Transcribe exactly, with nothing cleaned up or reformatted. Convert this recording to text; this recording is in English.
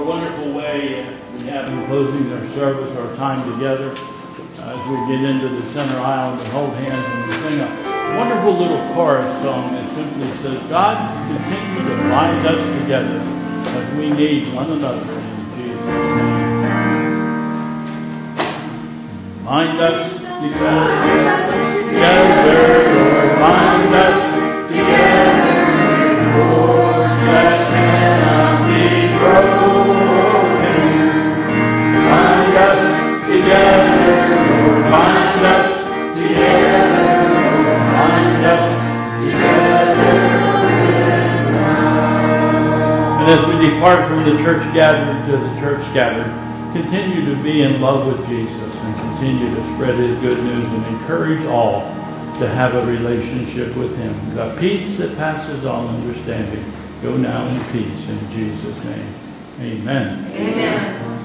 wonderful way uh, we have in closing our service, our time together, uh, as we get into the center aisle and we hold hands and we sing a wonderful little chorus song that simply says, God, continue to bind us together as we need one another in Jesus' name. Bind us together, together, Lord, bind us together, Lord, that cannot be broken. Bind us together, Lord, bind us together, Lord, bind us together in love. And as we depart from the church gathered to the church gathered, continue to be in love with Jesus and continue to spread His good news and encourage all to have a relationship with Him. The peace that passes all understanding. Go now in peace in Jesus' name. Amen. Amen.